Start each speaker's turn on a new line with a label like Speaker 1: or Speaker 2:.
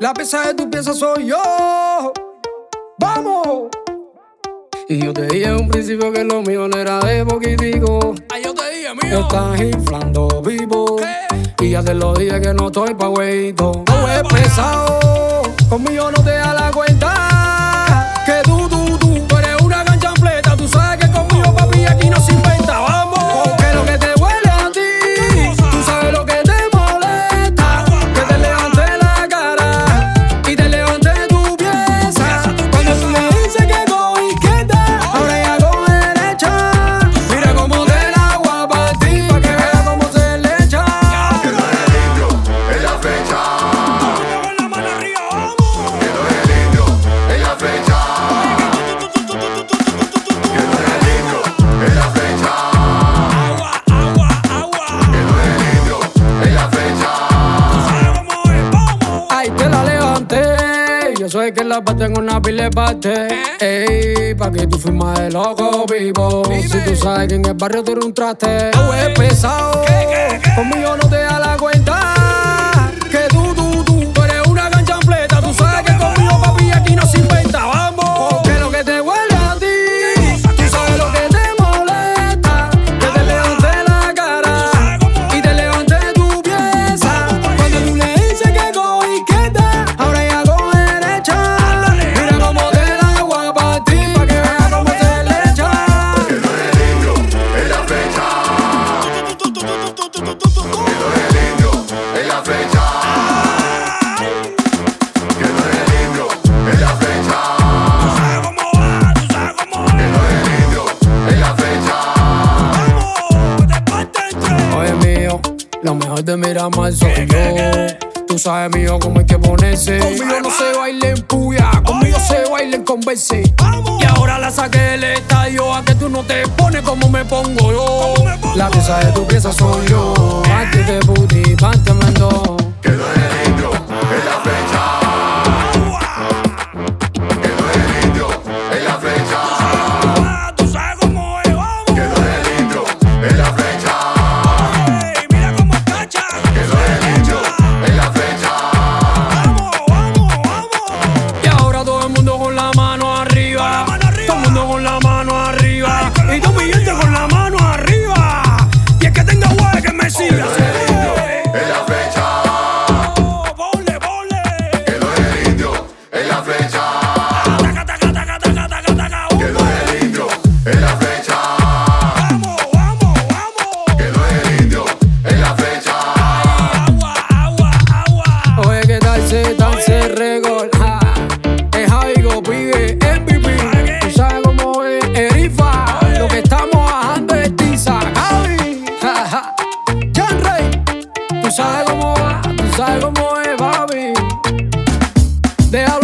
Speaker 1: La pieza de tu pieza soy yo. ¡Vamos! Y yo te dije en un principio que lo mío no era de poquitico.
Speaker 2: Ay, yo te dije, mío.
Speaker 1: Estás inflando vivo.
Speaker 2: ¿Qué?
Speaker 1: Y ya te lo dije que no estoy pa' güeyito. No es pesado, conmigo no te da la cuenta. Que tú eres una ganchanfleta. Tú sabes que conmigo, papi, aquí no se inventa. Vamos, porque lo que te huele a ti, tú sabes lo que te molesta. Que te levante la cara y te levante tu pieza. Cuando tú le dices que cojo izquierda, ahora ya cojo derecha. Mira cómo te la agua pa' ti, pa' que veas cómo se le echa.
Speaker 3: Que no es el indio, es la flecha.
Speaker 2: Con la mano arriba, vamos.
Speaker 3: Que no es el indio, es la flecha. Que no es el indio, es la flecha.
Speaker 2: Agua, agua, agua.
Speaker 3: Que no es el indio, es la flecha.
Speaker 2: ¿Sabes cómo es? Vamos.
Speaker 1: Ay, te la levanté. Yo soy que la parte en una pila de parte. Ey, pa' que tú fumas de loco vivo. Si tú sabes que en el barrio tú eres un traste. No es pesado, conmigo no te da la cuenta. Que tú eres una ganchanfleta. Tú sabes que conmigo, papi, aquí no se inventa. Vamos, porque lo que te huele a ti, tú sabes lo que te molesta. Que te levante la cara y te levante tu pieza. Cuando tú le dices que cojo izquierda, ahora ya cojo derecha. Mira cómo te la agua pa' ti, pa' que veas cómo se le echa.
Speaker 3: Que no es el indio, es la flecha. Que no es el indio, es la flecha. Que no es el indio, es la flecha.
Speaker 2: ¿Sabes cómo va? ¿Tú sabes cómo
Speaker 3: Que
Speaker 2: es?
Speaker 3: no es el indio, es la flecha.
Speaker 2: Vamos, de parte entre.
Speaker 1: Oye mío, lo mejor de Miramar soy yo. Tú sabes mío cómo hay que ponerse. Conmigo no se baila en puya, conmigo se baila en converse.
Speaker 2: Vamos.
Speaker 1: Y ahora la saqué del estadio, a que tú no te pones como me pongo yo.
Speaker 2: ¿Cómo me pongo?
Speaker 1: La pieza de tu pieza soy yo. Antes de puti, pante mendo.
Speaker 3: Que no es el indio, es la flecha. Que no es el indio, es la flecha.
Speaker 2: ¿Tú sabes cómo es? Vamos.
Speaker 3: Que no es el indio, es la flecha.
Speaker 2: Ey, mira cómo cacha.
Speaker 3: Que no es el indio, es la flecha.
Speaker 2: Vamos, vamos, vamos.
Speaker 1: Y ahora todo el mundo con la mano arriba.
Speaker 2: Con la mano arriba.
Speaker 1: Todo el mundo con la mano arriba.
Speaker 2: Con la
Speaker 1: Y todo mi gente con la mano arriba. Y el que tenga guay que me siga.
Speaker 3: Es la flecha.
Speaker 2: Ponle, ponle.
Speaker 3: Que no es el indio, es la flecha.
Speaker 2: Taca, taca, taca, taca, taca, taca.
Speaker 3: Que no es el indio, es la flecha.
Speaker 2: Vamos, vamos, vamos.
Speaker 3: Que no es el indio, es la flecha.
Speaker 2: Agua, agua, agua.
Speaker 1: Oye, ¿qué tal se regol? Es Jaigo, pibe, MVP. Tú sabes cómo es, Erifa. Lo que estamos bajando es tiza, Javi. John Ray. Tú sabes cómo va, tú sabes cómo es, papi. Déjalo